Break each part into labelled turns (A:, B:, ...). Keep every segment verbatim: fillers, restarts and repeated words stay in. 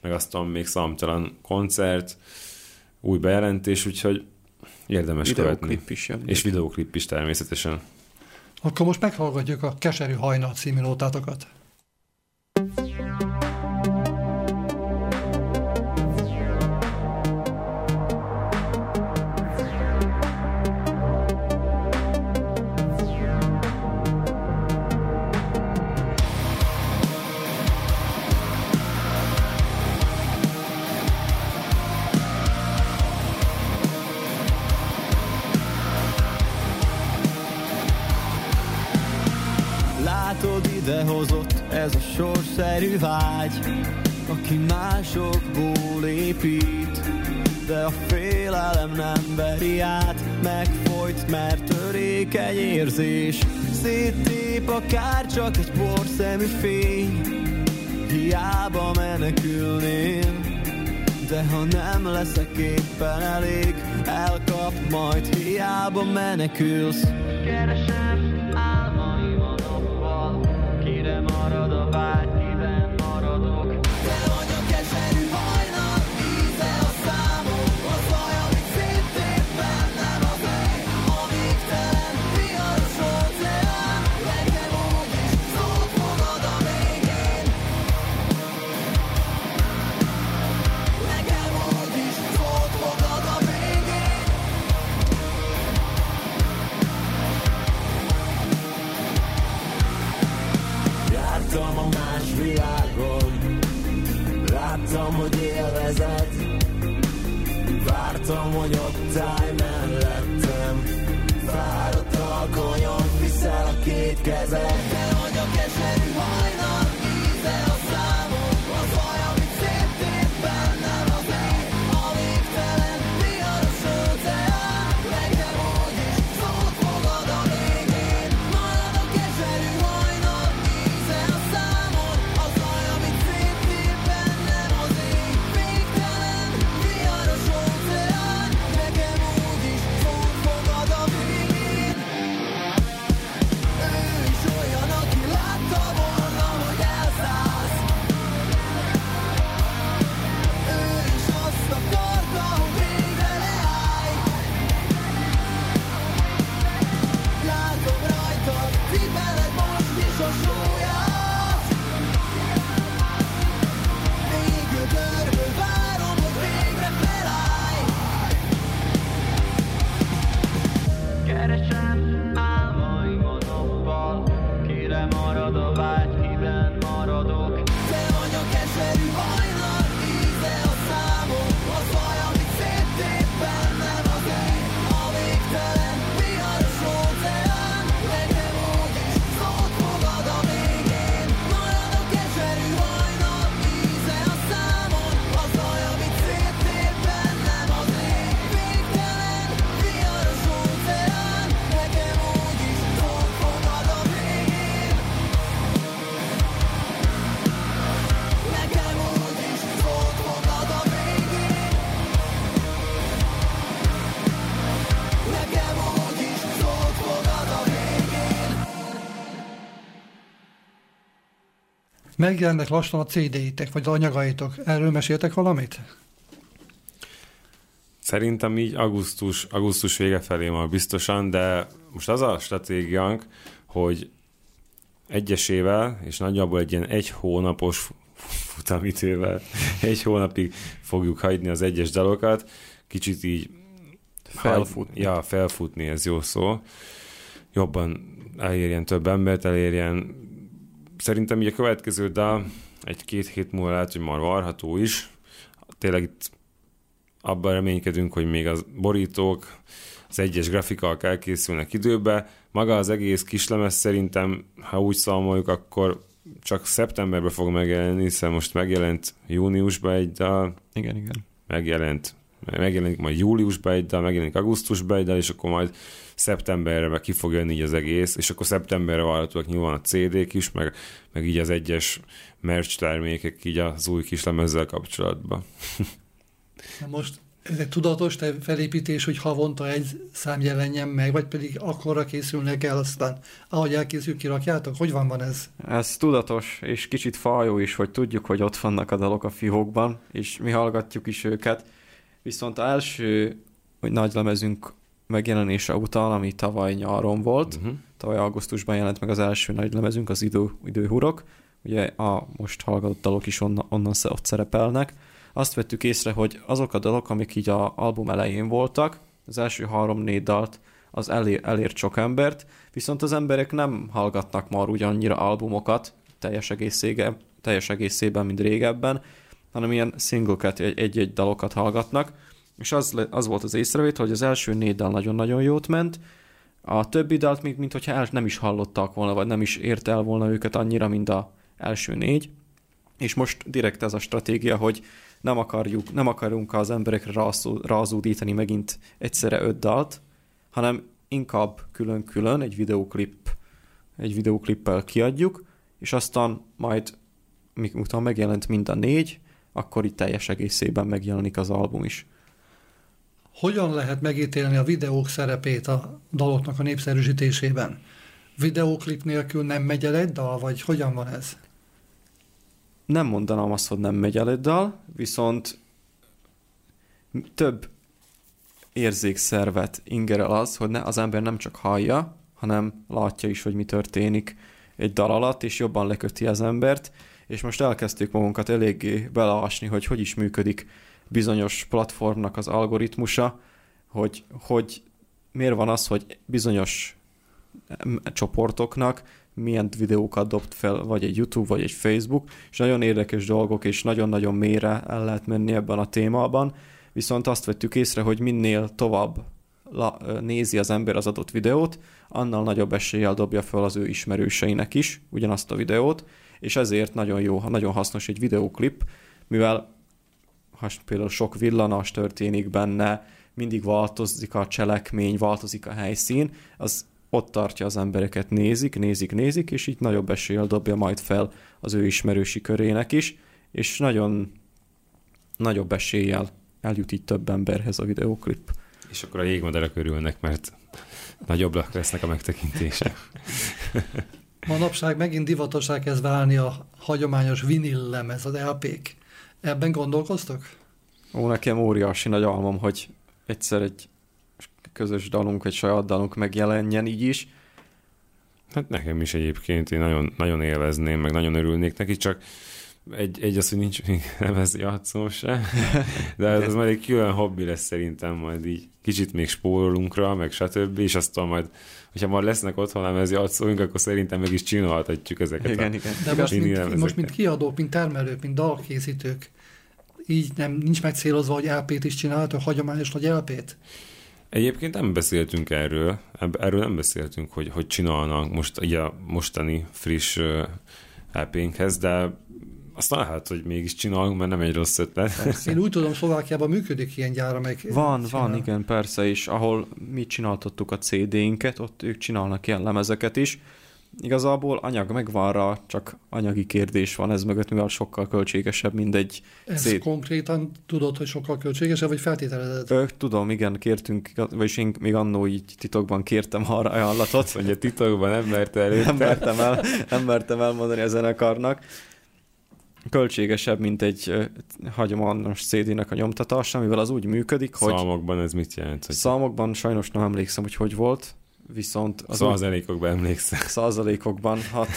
A: meg aztán még számtalan koncert, új bejelentés, úgyhogy érdemes követni.
B: Is
A: és videóklip is természetesen.
C: Akkor most meghallgatjuk a Keserű hajnal című nótátokat.
D: Idehozott ez a sorszerű vágy, aki másokból épít, de a félelem nem veri át, megfojt, mert törékeny érzés. Széttép akár csak egy porszemű fény, hiába menekülnél, de ha nem leszek éppen elég, elkap, majd hiába menekülsz. Keresem álmaim a nappal, kire marad a vágy, kiben maradok. Te vagy a keserű hajnal, íze a számom, az baj, amit széttép bennem az ég, a végtelen, viharos óceán, nekem úgyis szót fogad a végén. Nekem úgyis szót fogad a végén. Jártam a más világon, láttam, hogy élvezed, vártam, hogy ott állj mellettem, fáradt alkonyon viszel a két kezed. Te vagy a keserű hajnal, íze a számom, az baj, amit széttép bennem az ég, a végtelen, viharos óceán, nekem úgyis szót fogad a végén. Marad a keserű hajnal, íze a számon, az baj, amit széttép bennem az ég, végtelen, viharos óceán, nekem úgyis szót fogad a végén. Ő is olyan, aki látta volna, hogy elszállsz. Ő is azt akarta, hogy végre leállj. Látom rajtad, cipeled most is a súlyát. Végül görből várom, hogy végre felállj. Keresem álmaim a nappal, kire marad a vágy, kiben maradok. Te vagy a keserű hajnal, íze a számom, az baj, amit széttép bennem az ég, a végtelen, viharos óceán, nekem úgyis szót fogad a végén. Marad a keserű hajnal, íze a számon, az baj, amit széttép bennem az ég, végtelen, viharos óceán, nekem úgyis szót fogad a végén. Nekem úgyis szót fogad a végén. Nekem úgyis szót fogad a végén.
C: Megjelennek lassan a cé dé-itek, vagy az anyagaitok. Erről meséltek valamit?
A: Szerintem így augusztus, augusztus vége felé már biztosan, de most az a stratégiánk, hogy egyesével, és nagyjából egy ilyen egy hónapos futamidővel, egy hónapig fogjuk hagyni az egyes dalokat, kicsit így
B: Felfutni.
A: Ja, felfutni, ez jó szó. Jobban elérjen több embert, elérjen. Szerintem így a következő dal egy-két hét múlva lehet, hogy már várható is. Tényleg itt abban reménykedünk, hogy még a borítók, az egyes grafikák elkészülnek időbe. Maga az egész kislemez szerintem, ha úgy számoljuk, akkor csak szeptemberben fog megjelenni, hiszen most megjelent júniusban egy dal.
B: Igen, igen.
A: Megjelent, megjelenik majd júliusban egy dal, megjelenik augusztusban egy dal, és akkor majd szeptemberre meg ki fog jönni így az egész, és akkor szeptemberre várhatóak nyilván a cé dék is, meg, meg így az egyes merch termékek így az új kislemezzel kapcsolatban.
C: Na most Ez egy tudatos felépítés, hogy havonta egy szám jelenjen meg, vagy pedig akkorra készülnek el, aztán ahogy elkészül, kirakjátok? Hogy van van ez?
B: Ez tudatos, és kicsit fajó is, hogy tudjuk, hogy ott vannak a dalok a fiókban, és mi hallgatjuk is őket. Viszont az első nagy lemezünk megjelenése után, ami tavaly nyáron volt, uh-huh. tavaly augusztusban jelent meg az első nagy lemezünk, az idő, Időhurok, ugye a most hallgatott dalok is onnan, onnan ott szerepelnek. Azt vettük észre, hogy azok a dalok, amik így az album elején voltak, az első három-négy dalt, az elér, elért sok embert, viszont az emberek nem hallgatnak már ugyannyira albumokat teljes egészében, teljes egészében, mint régebben, hanem ilyen singleket, egy-egy dalokat hallgatnak, és az, az volt az észrevét, hogy az első négy dal nagyon-nagyon jót ment, a többi dalt még mintha el nem is hallottak volna, vagy nem is ért el volna őket annyira, mint az első négy, és most direkt ez a stratégia, hogy nem akarjuk, nem akarunk az emberekre rázódítani megint egyszerre öt dalt, hanem inkább külön-külön egy videóklip, egy videóklippel kiadjuk, és aztán majd, miután megjelent mind a négy, akkor itt teljes egészében megjelenik az album is.
C: Hogyan lehet megítélni a videók szerepét a daloknak a népszerűsítésében? Videóklip nélkül nem megy el egy dal, vagy hogyan van ez?
B: Nem mondanám azt, hogy nem megy el egy dal, viszont több érzékszervet ingerel az, hogy ne, az ember nem csak hallja, hanem látja is, hogy mi történik egy dal alatt, és jobban leköti az embert, és most elkezdtük magunkat eléggé beleásni, hogy hogy is működik bizonyos platformnak az algoritmusa, hogy, hogy miért van az, hogy bizonyos csoportoknak milyen videókat dobt fel, vagy egy YouTube, vagy egy Facebook, és nagyon érdekes dolgok, és nagyon-nagyon mélyre el lehet menni ebben a témában, viszont azt vettük észre, hogy minél tovább la, nézi az ember az adott videót, annál nagyobb eséllyel dobja fel az ő ismerőseinek is ugyanazt a videót, és ezért nagyon jó, nagyon hasznos egy videóklip, mivel ha például sok villanás történik benne, mindig változik a cselekmény, változik a helyszín, az ott tartja az embereket, nézik, nézik, nézik, és így nagyobb eséllyel dobja majd fel az ő ismerősi körének is, és nagyon nagyobb eséllyel eljut így több emberhez a videóklip.
A: És akkor a jégmadarak örülnek, mert nagyobbak lesznek a megtekintése.
C: Manapság megint divatosá kezd válni a hagyományos vinil lemez, az el pék. Ebben gondolkoztok?
B: Ó, nekem óriási nagy álmom, hogy egyszer egy közös dalunk, egy saját dalunk megjelenjen így is.
A: Hát nekem is egyébként, én nagyon, nagyon élvezném, meg nagyon örülnék neki, csak egy, egy az, hogy nincs még lemez játszó se, de ez, ez majd egy külön hobbi lesz szerintem, majd így kicsit még spórolunk rá, meg stb. És aztán majd, hogyha már lesznek otthon lemez játszóink, akkor szerintem meg is csinálhatjuk ezeket.
B: Igen,
A: a
B: igen.
C: De most mint, most mint kiadók, mint termelők, mint dalkészítők, így nem, nincs megcélozva, hogy el pét is csináltok, hagyományos nagy el pét?
A: Egyébként nem beszéltünk erről, erről nem beszéltünk, hogy hogy csinálnak most ugye a mostani friss el pénkhez, de aztán lehet, hogy mégis csinálunk, mert nem egy rossz ötlet.
C: Én úgy tudom, Szlovákiában működik ilyen gyár, amelyik...
B: Van,
C: csinál.
B: van, igen, persze is, ahol mi csináltattuk a cé dé-inket, ott ők csinálnak ilyen lemezeket is. Igazából anyag megvan rá, csak anyagi kérdés van ez mögött, mivel sokkal költségesebb, mint egy
C: Ez
B: cé dé.
C: konkrétan tudod, hogy sokkal költségesebb, vagy feltételezed?
B: Ö, tudom, igen, kértünk, vagyis én még annó így titokban kértem arra ajánlatot.
A: Mondja, titokban nem merte előtte.
B: Nem mertem, el, nem mertem elmondani a zenekarnak. Költségesebb, mint egy uh, hagyományos cé dé-nek a nyomtatása, mivel az úgy működik, hogy...
A: Számokban ez mit jelent? Hogy...
B: Számokban sajnos nem emlékszem, hogy hogy volt, viszont... Az
A: százalékokban úgy... emlékszem.
B: Százalékokban, hát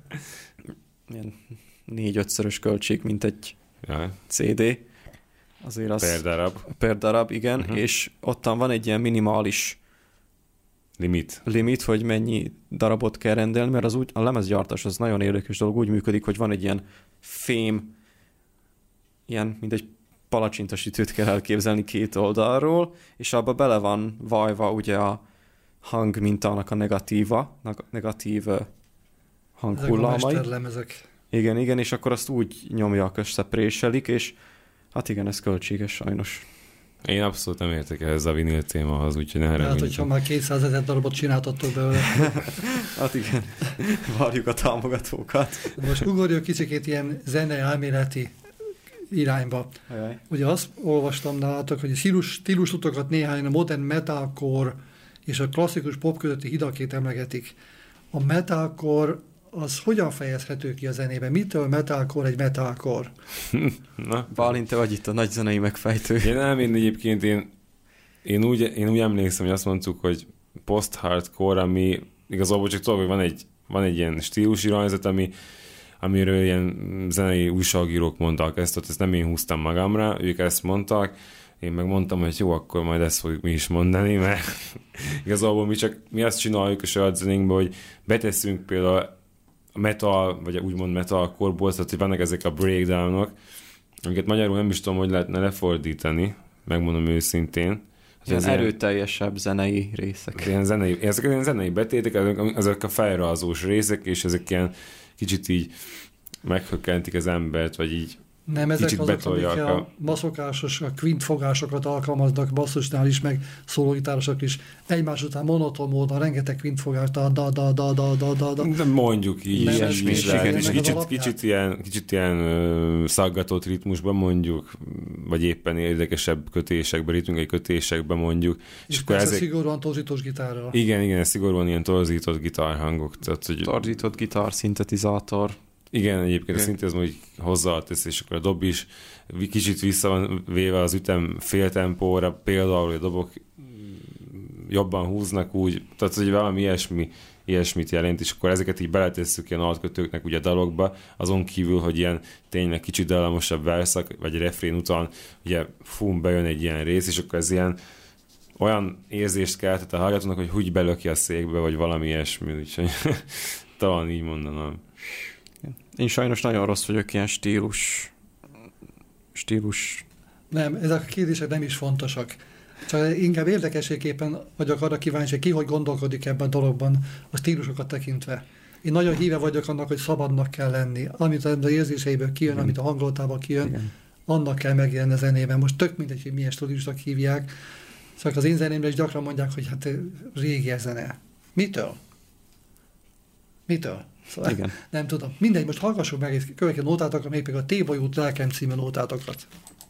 B: ilyen négy-ötszörös költség, mint egy
A: ja.
B: cé dé. Azért az...
A: Per darab.
B: Per darab, igen,
A: uh-huh.
B: és ottan van egy ilyen minimális
A: limit.
B: limit, hogy mennyi darabot kell rendelni, mert az úgy, a lemezgyártás az nagyon érdekes dolog, úgy működik, hogy van egy ilyen fém, ilyen, mint egy palacsintasütőt kell elképzelni két oldalról, és abba bele van vajva ugye a hangmintának a negatíva, negatív hanghullámai.
C: Ezek a mesterlemezek.
B: Igen, igen, és akkor azt úgy nyomják, összepréselik, és hát igen, ez költséges sajnos.
A: Én abszolút nem értek ehhez a vinil témahoz, úgyhogy ne haragudj.
C: Hát, hogyha már kétszázezer darabot csináltattok belőle.
B: Hát igen, várjuk a támogatókat.
C: Most ugorjuk kicsikét ilyen zene elméleti irányba.
B: Ajaj.
C: Ugye azt olvastam nálatok, hogy a stílus, stílusutokat néhány a modern metalcore és a klasszikus pop közötti hidakét emlegetik. A metalcore az hogyan fejezhető ki a zenében? Mitől metalcore egy metalcore?
A: Na.
B: Bálint, te vagy itt a nagy zenei megfejtő.
A: Én nem, én egyébként én, én, úgy, én úgy emlékszem, hogy azt mondtuk, hogy post-hardcore, ami igazából csak tudok, hogy van egy, van egy ilyen stílusi rajzat, ami, amiről ilyen zenei újságírók mondtak ezt, ezt nem én húztam magamra, ők ezt mondtak, én meg mondtam, hogy jó, akkor majd ezt fogjuk mi is mondani, mert igazából mi csak mi azt csináljuk a saját zenénkben, hogy betesszünk például a metal, vagy úgymond metalcore-ból, tehát hogy vannak ezek a breakdownok, amiket magyarul nem is tudom, hogy lehetne lefordítani, megmondom őszintén.
B: Ilyen erőteljesebb zenei részek.
A: Ilyen zenei, ezek ilyen zenei betétek, ezek, ezek a felrajzós részek, és ezek ilyen kicsit így meghökkentik az embert, vagy így
C: nem, ezek
A: kicsit
C: azok,
A: betolják
C: amik
A: a...
C: a maszokásos, a quint fogásokat alkalmaznak basszusnál is, meg szólógitárosok is. Egymás után monoton módon rengeteg quint fogást, da, da, da, da, da, da, da, da.
A: De mondjuk így,
C: Nem,
A: is, is
B: igen,
A: lehet, és
C: meg az
A: kicsit,
C: alapját.
A: kicsit ilyen, kicsit ilyen uh, szaggatott ritmusban mondjuk, vagy éppen érdekesebb kötésekben, ritmikai kötésekben mondjuk.
C: És, és
A: akkor
C: persze
A: ezek...
C: szigorúan torzítós gitárral.
A: Igen, igen, szigorúan ilyen torzított gitárhangok. Tehát, hogy...
B: Torzított gitár, szintetizátor.
A: Igen, egyébként
B: Okay.
A: a szintézm, hogy hozzátesz, és akkor a dob is kicsit vissza van véve az ütem fél tempóra, például a dobok jobban húznak úgy, tehát hogy valami ilyesmi, ilyesmit jelent, és akkor ezeket így beletesszük ilyen altkötőknek ugye a dalokba, azon kívül, hogy ilyen tényleg kicsit dallamosabb verszak, vagy refrén után ugye fum, bejön egy ilyen rész, és akkor ez ilyen olyan érzést keltett a hallgatónak, hogy úgy belöki a székbe, vagy valami ilyesmi, úgyhogy talán így mondanám.
B: Én sajnos nagyon rossz vagyok ilyen stílus... stílus...
C: Nem, ezek a kérdések nem is fontosak. Csak inkább érdekességképpen vagyok arra kíváncsi, ki hogy gondolkodik ebben a dologban a stílusokat tekintve. Én nagyon híve vagyok annak, hogy szabadnak kell lenni. Amit az érzéseiből kijön,
B: Igen.
C: amit a hangulatából kijön,
B: Igen.
C: annak kell megjelenni a zenében. Most tök mindegy, hogy milyen stílusnak hívják. Szóval az én zenémre is gyakran mondják, hogy hát régi zene. Mitől? Mitől? Szóval
B: Igen.
C: nem tudom. Mindegy, most hallgassuk meg egy következő nótátokat, még pedig a T-bolyút lelkem című nótátokat.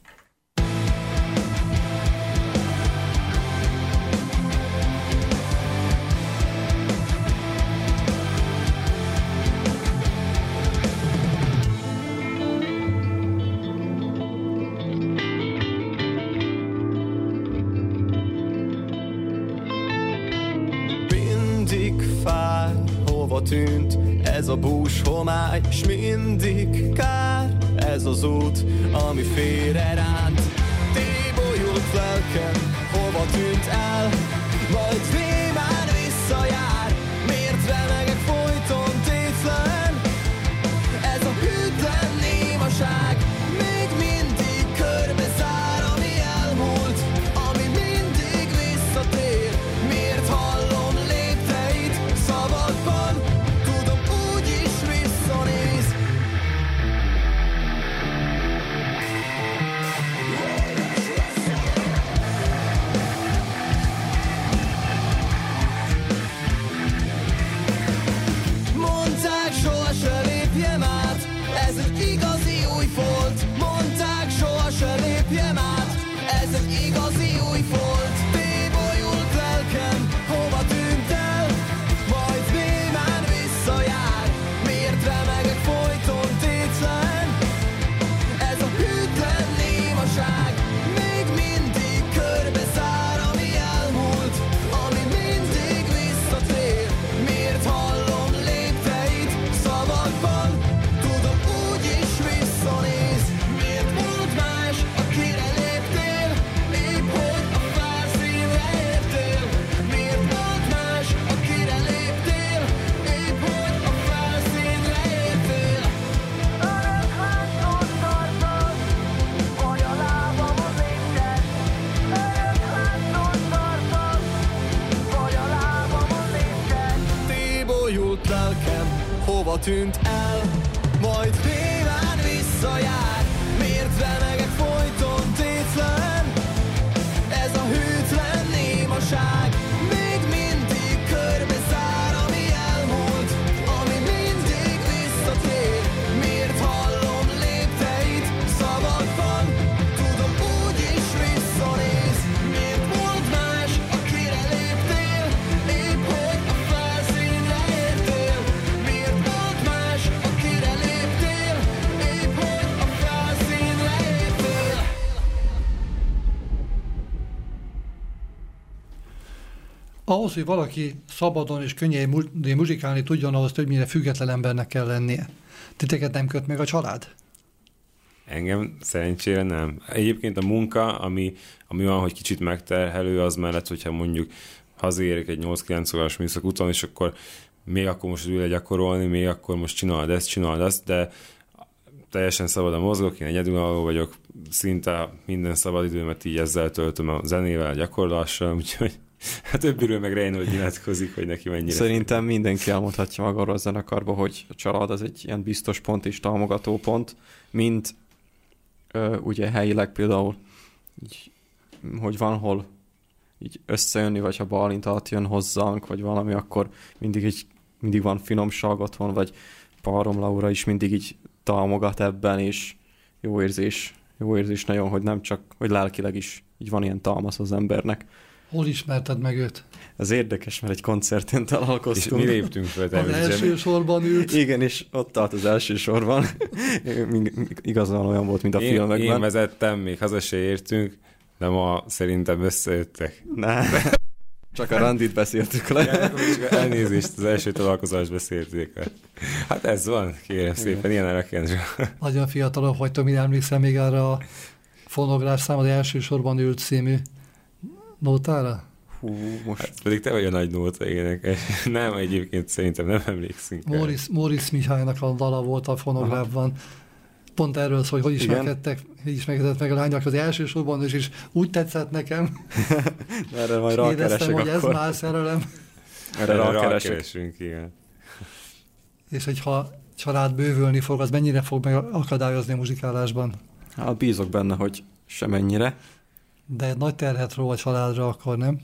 D: Mindig fáj, hova tűnt ez a bús homály, s mindig kár ez az út, ami félre ránt. Tébolyult lelkem, hova tűnt el, majd némán visszajár. Miért remegek folyton tétlen? Ez a hűtlen némaság még mindig körbezár, ami elmúlt, ami mindig visszatér. Miért hallom lépteit szavakban? Tudom, úgy is visszanéz. Mondták, soha se lépjem át, ez egy igazi új folt. Mondták, soha se lépjem át, ez egy igazi új folt. Tébolyult lelkem, hova tűnt el, majd némán visszajár. Miért remegek folyton tétlen? Ez a hűtlen némaság még mindig körbezár, ami elmúlt, ami mindig visszatér. Miért hallom lépteit szavakban? Tudom, úgy is visszanéz. Miért volt más, akire léptél? Épp hogy a felszínre értél. Miért volt más, akire léptél? Épp hogy a felszínre értél. Örök láncot tartasz, vagy a lábamon lépted. Örök láncot tartasz, vagy a lábamon lépted. Tébolyult lelkem, hova tűnt el, majd némán visszajár. Miért remegek folyton tétlen? Ez a hűtlen némaság még mindig körbezár, ami elmúlt, ami mindig visszatér. Miért hallom lépteit szavakban?
C: Ahhoz, hogy valaki szabadon és könnyen muzsikálni tudjon, ahhoz többnyire független embernek kell lennie. Titeket nem köt meg a család?
A: Engem szerencsére nem. Egyébként a munka, ami, ami van, hogy kicsit megterhelő, az mellett, hogyha mondjuk hazaérek egy nyolc-kilenc órás műszak után, és akkor még akkor most ül gyakorolni, még akkor most csinálod ezt, csinálod azt, de teljesen szabadon mozgok, én egyedülálló vagyok, szinte minden szabadidőmet így ezzel töltöm a zenével, a gyakorlással, úgyhogy a többiről meg Reinhold nyilatkozik, hogy neki mennyire.
B: Szerintem mindenki elmondhatja magáról a zenekarba, hogy a család az egy ilyen biztos pont és támogató pont, mint ö, ugye helyileg például, így, hogy van hol így összejönni, vagy ha Bálint átjön hozzánk, vagy valami, akkor mindig, így, mindig van finomság otthon, vagy Párom Laura is mindig így támogat ebben, és jó érzés, jó érzés nagyon, hogy nem csak, hogy lelkileg is így van ilyen támasz az embernek.
C: Hol ismerted meg őt?
B: Ez érdekes, mert egy koncerten találkoztunk.
A: És mi léptünk fel.
C: Az első sorban ült.
B: Igen, és ott állt az első sorban. Igazán olyan volt, mint a
A: én,
B: filmekben.
A: Én vezettem, még haza se értünk, de ma szerintem összejöttek.
B: Ne. Csak a randit beszéltük le.
A: Ja, elnézést, az első találkozást beszélték le. Hát ez van, kérem szépen, ilyen elkencső.
C: Nagyon fiatalok vagytok, mi emlékszem még arra a fonográf szám, az első sorban ült című nótára?
B: Hú, most...
A: Hát pedig te vagy a nagy nóta énekes. Nem, egyébként szerintem nem emlékszünk.
C: Móricz, Móricz Mihálynak a dala volt a fonográfban. Pont erről szól, hogy hogy ismerkedtek, hogy ismerkedett meg a lányok az első sorban, és is úgy tetszett nekem.
B: Erre majd rákeresek
C: hogy
B: akkor.
C: ez már szerelem.
B: Erre rákeresünk,
A: igen.
C: És hogyha család bővülni fog, az mennyire fog meg akadályozni a muzsikálásban?
B: Hát bízok benne, hogy semennyire.
C: De nagy terhet ró a családra akkor, nem?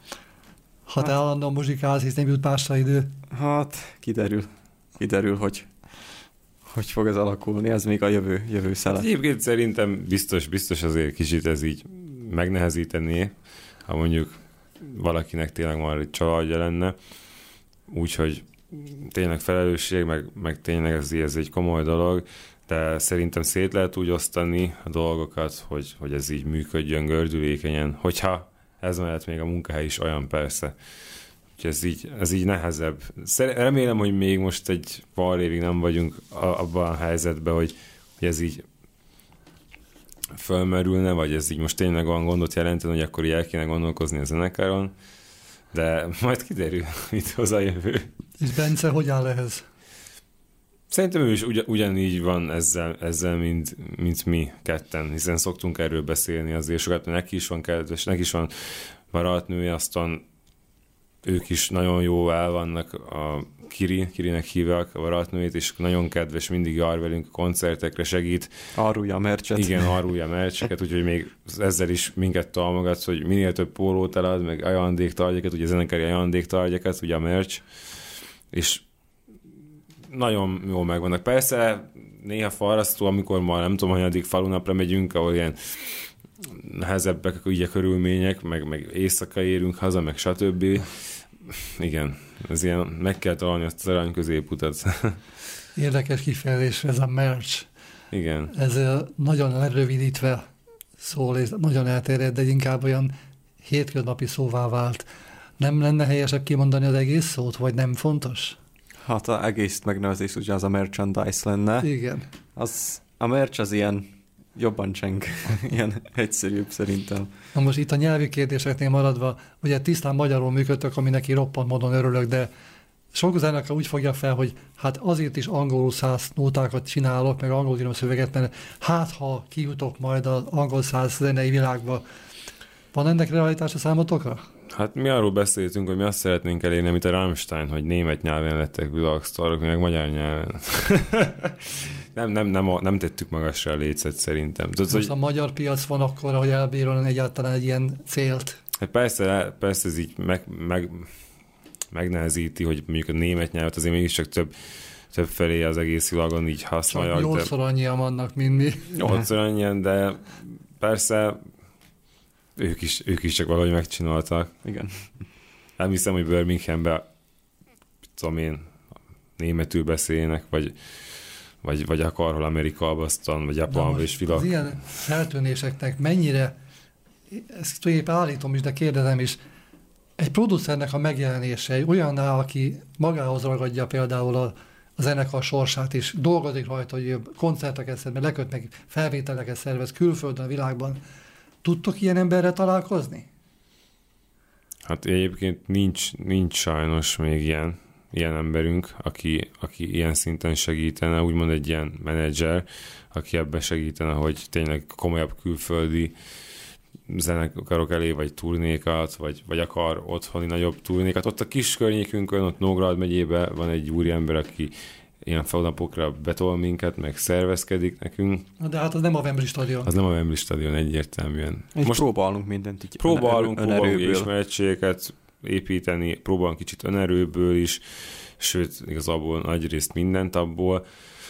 C: Ha te állandóan muzsikálsz, hisz nem jut másra idő.
B: Hát, kiderül. Kiderül, hogy hogy fog ez alakulni, ez még a jövő, jövő szele.
A: Egyébként szerintem biztos, biztos azért kicsit ez így megnehezítené, ha mondjuk valakinek tényleg már egy családja lenne, úgyhogy tényleg felelősség, meg, meg tényleg ez, ez egy komoly dolog, de szerintem szét lehet úgy osztani a dolgokat, hogy, hogy ez így működjön gördülékenyen, hogyha ez mellett még a munkahely is olyan persze. Úgyhogy ez így, ez így nehezebb. Remélem, hogy még most egy pár évig nem vagyunk abban a helyzetben, hogy, hogy ez így fölmerülne, vagy ez így most tényleg olyan gondot jelentene, hogy akkor így el kéne gondolkozni a zenekáron, de majd kiderül, mit hoz a jövő.
C: És Bence, hogy áll ehhez?
A: Szerintem ő is ugy, ugyanígy van ezzel, ezzel mint, mint mi ketten, hiszen szoktunk erről beszélni azért sokat, neki is van kedves, neki is van barátnője, aztán ők is nagyon jó el vannak, a Kiri, Kirinek hívják a barátnőjét, és nagyon kedves, mindig jár velünk a koncertekre, segít.
B: Árulja a mercset.
A: Igen, árulja a mercseket, úgyhogy még ezzel is minket támogatsz, hogy minél több pólót elad, meg ajándéktárgyakat, ugye zenekari ajándéktárgyakat, ugye a merch, és nagyon jól megvannak. Persze néha farasztó, amikor már nem tudom, hanyadik falunapra megyünk, ahol ilyen nehezebbek ugye a körülmények, meg, meg éjszaka érünk haza, meg stb. Igen, ez ilyen, meg kell találni azt az arany középutat.
C: Érdekes kifejezés ez a merch.
A: Igen.
C: Ez nagyon lerövidítve szól, és nagyon elterjedt, de inkább olyan hétköznapi szóvá vált. Nem lenne helyesebb kimondani az egész szót, vagy nem fontos?
B: Hát az egész megnevezés ugye az a merchandise lenne.
C: Igen.
B: Az, a merch az ilyen jobban cseng, ilyen egyszerűbb szerintem.
C: Na most itt a nyelvi kérdéseknél maradva, ugye tisztán magyarul működtök, ami neki roppant módon örülök, de sok zenekar úgy fogja fel, hogy hát azért is angolul száz nótákat csinálok, meg angolul írom szöveget, mert hát ha kijutok majd az angol száz zenei világba. Van ennek realitás a számotokra?
A: Hát mi arról beszéltünk, hogy mi azt szeretnénk elérni, mint a Rammstein, hogy német nyelven lettek világsztárok, meg magyar nyelven. nem, nem, nem, nem tettük magasra a lécet szerintem. Tudod,
C: Most
A: hogy...
C: a magyar piac van akkor, hogy elbírjon egyáltalán egy ilyen célt.
A: Hát persze, persze ez így meg, meg, megnehezíti, hogy mondjuk a német nyelvet azért mégiscsak több, több felé az egész világon így használják.
C: Csak nyolcszor annyian vannak, mint mi.
A: Nyolcszor annyian, de persze ők is, ők is csak valahogy megcsináltak.
B: Igen.
A: Nem hiszem, hogy Birminghamben, tudom én, németül beszélnek, vagy, vagy, vagy akarhol Amerikában, aztán, vagy Japánban és világ.
C: Az ilyen feltűnéseknek mennyire, ezt tulajdonképpen állítom is, de kérdezem is, egy producernek a megjelenése, egy olyannál, aki magához ragadja például a, a zenekar sorsát, és dolgozik rajta, hogy koncerteket szervez, leköt meg felvételeket szervez külföldön, a világban. Tudtok ilyen emberrel találkozni?
A: Hát egyébként nincs, nincs sajnos még ilyen, ilyen emberünk, aki, aki ilyen szinten segítene, úgymond egy ilyen menedzser, aki ebben segítene, hogy tényleg komolyabb külföldi zenekarok elé, vagy turnékat, vagy, vagy akar otthoni nagyobb turnékat. Ott a kis környékünkön, ott Nógrád megyében van egy úriember, aki ilyen felnapokra betol minket, meg szervezkedik nekünk.
C: De hát az nem a Wembley stadion.
A: Az nem a Wembley stadion egyértelműen.
B: És most próbálunk mindent így
A: próbálunk,
B: önerő,
A: próbálunk ismerettségeket építeni, próbálunk kicsit önerőből is, sőt, igazából nagy részt mindent abból.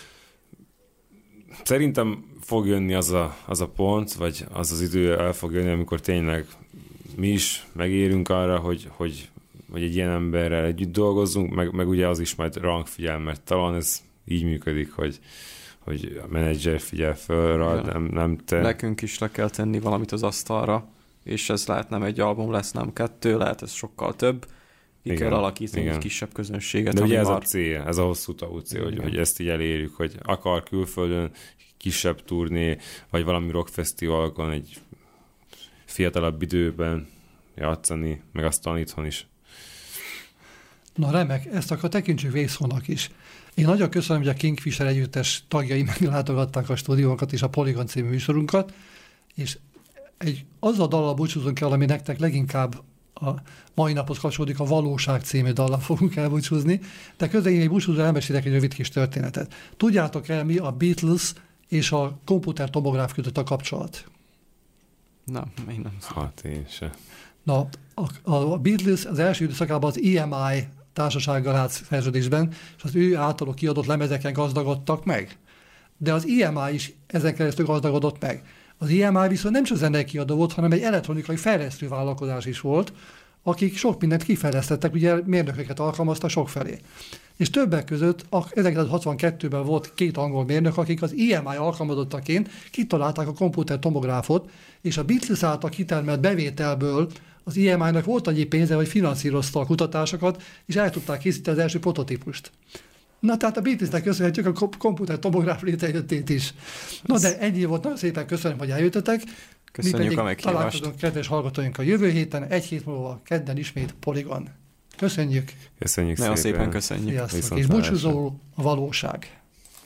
A: Szerintem fog jönni az a, az a pont, vagy az az idő el fog jönni, amikor tényleg mi is megérünk arra, hogy, hogy, hogy egy ilyen emberrel együtt dolgozzunk, meg, meg ugye az is majd ránk figyel, mert talán ez így működik, hogy, hogy a menedzser figyel föl rá, nem, nem te.
B: Nekünk is le kell tenni valamit az asztalra, és ez lehet nem egy album lesz, nem kettő, lehet ez sokkal több. Ki
A: igen,
B: kell alakítani
A: igen.
B: egy kisebb közönséget.
A: De ugye ez
B: már...
A: a cél, ez a hosszú távú cél, hogy, hogy ezt így elérjük, hogy akar külföldön kisebb turné, vagy valami rockfesztiválokon egy fiatalabb időben játszani, meg aztán itthon is.
C: Na remek, ezt akkor tekintsük végszónak is. Én nagyon köszönöm, hogy a Kingfisher együttes tagjai meglátogatták a stúdiónkat és a Polygon című műsorunkat, és egy azzal a dallal búcsúzunk el, ami nektek leginkább a mai naphoz kapcsolódik, a Valóság című dallal fogunk elbúcsúzni, de közben én egy búcsúzó elmesélek egy rövid kis történetet. Tudjátok el, mi a Beatles és a komputer tomográf között a kapcsolat?
B: Nem, én nem.
A: Hát én se.
C: Na, a, a Beatles az első időszakában az E M I társasággal állt szerződésben, és az ő általuk kiadott lemezeken gazdagodtak meg. De az E M I is ezen keresztül gazdagodott meg. Az E M I viszont nem csak zenei kiadó volt, hanem egy elektronikai fejlesztő vállalkozás is volt, akik sok mindent kifejlesztettek, ugye mérnököket alkalmaztak sokfelé. És többek között ezerkilencszázhatvankettőben volt két angol mérnök, akik az E M I alkalmazottaként kitalálták a komputer tomográfot, és a Beatles által kitermelt bevételből az E M I-nak volt annyi pénze, hogy finanszírozta a kutatásokat, és el tudták készíteni az első prototípust. Na, tehát a Beatlesnek köszönhetjük a komputer tomográf létrejöttét is. Na, de ennyi volt, nagyon szépen köszönöm, hogy eljöttetek.
B: Köszönjük a meghívást.
C: Találkozunk kedves hallgatóink a jövő héten, egy hét múlva kedden ismét Polygon. Köszönjük.
A: Köszönjük
B: nagyon
A: szépen.
B: szépen köszönjük.
C: Sziasztok. És búcsúzó a Valóság.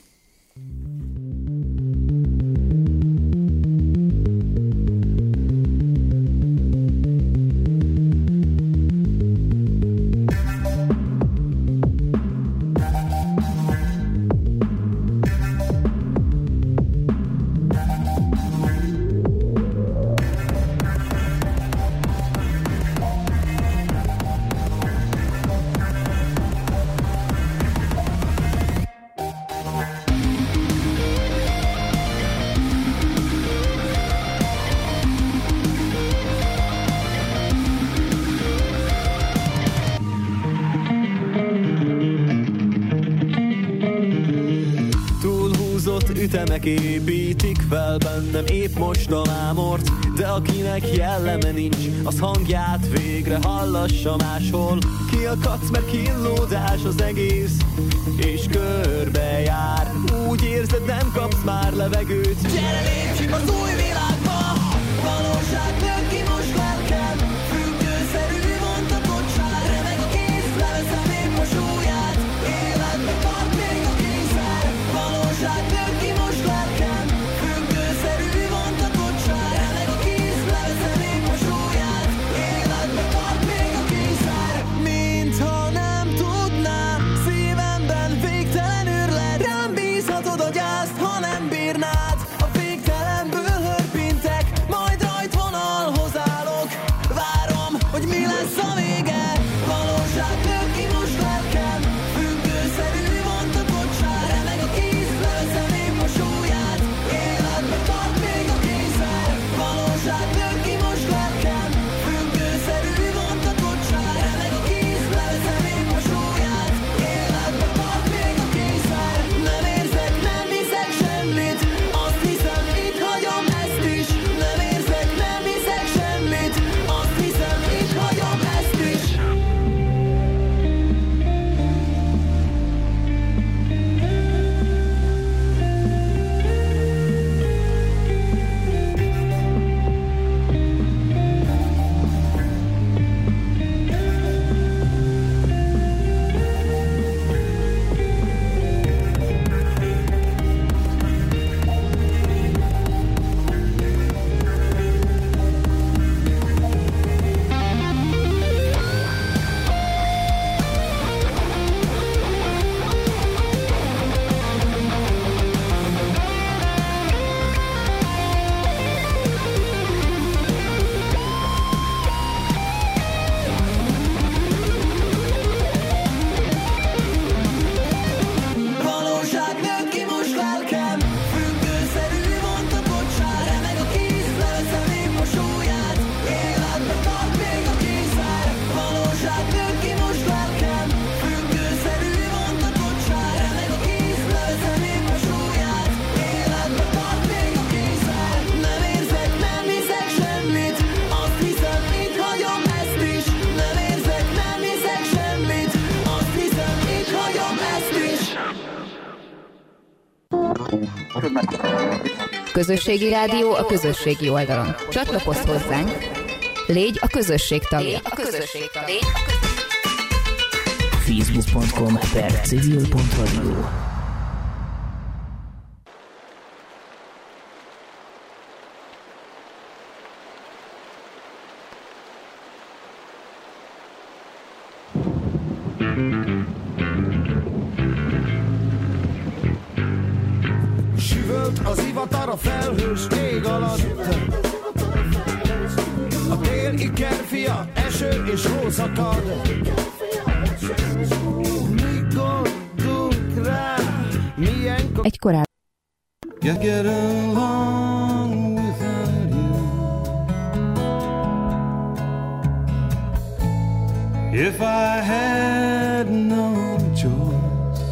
D: ütemek építik fel bennem épp most a mámort, de akinek jelleme nincs, az hangját végre hallassa máshol. Kiakadsz, mert kínlódás az egész, és körbe jár. Úgy érzed, nem kapsz már levegőt. Gyere, lépj az új világba, valóság nő ki most lelkem. Függőszerű vontatottság, remeg a kész, leveszem épp a súlyát. Életbe tart még a kényszer, valóság nő ki most lelkem. Függőszerű vontatottság, remeg a kész, leveszem épp a súlyát. Életbe tart még a kényszer. Mintha nem tudnám, szívemben végtelen őrlet. Rám bízhatod a gyászt, ha nem bírnád. A végtelenből hört
E: Közösségi rádió a közösségi oldalon. Csatlakozz hozzánk, légy a közösség tagja. A közösség tagja.
F: facebook pont com per civil pont radio.
D: Süvölt az ivatar a felhős ég alatt. A tél ikerfia, eső és hó szakad. Mi gondolunk rá, milyen ko-
E: Egy korábbi
D: Can't get along without you. If I had no choice,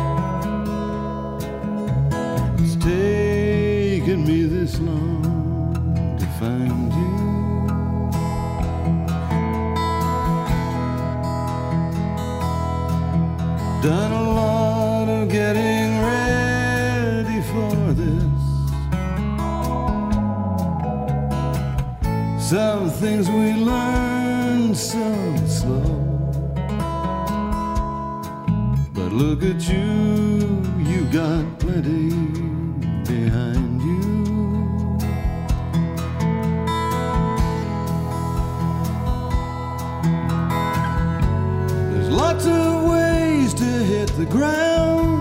D: it's taken me this long to find you. Done a lot of getting ready for this. Some things we learn so slow. But look at you, you got plenty behind you. There's lots of ways to hit the ground.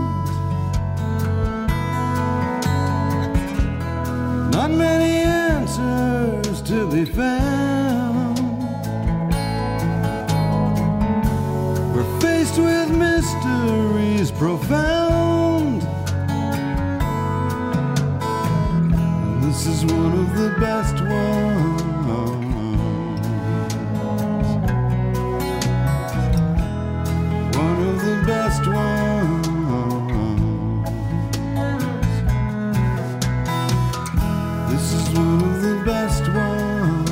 D: Not many answers to be found. We're faced with mysteries profound, and this is one of the best ones. One of the best ones. This is one of the best ones.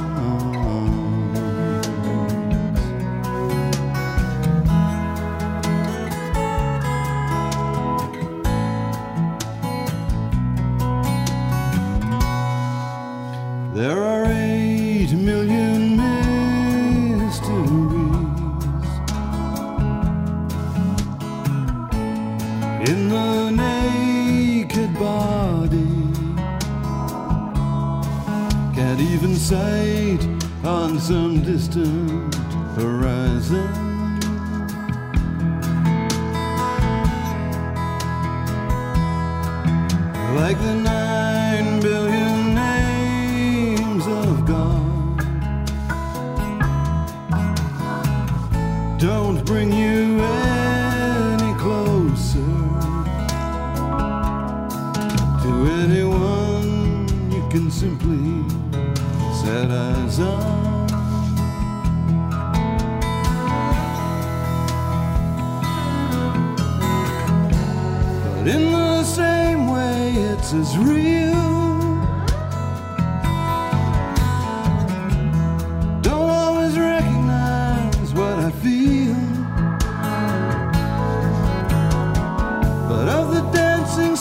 D: There are eight million mysteries in the naked body. Can't even sight on some distant horizon. Like the nine billion names of God, don't bring you any closer to anyone you can simply set eyes on. But in the same way, it's as real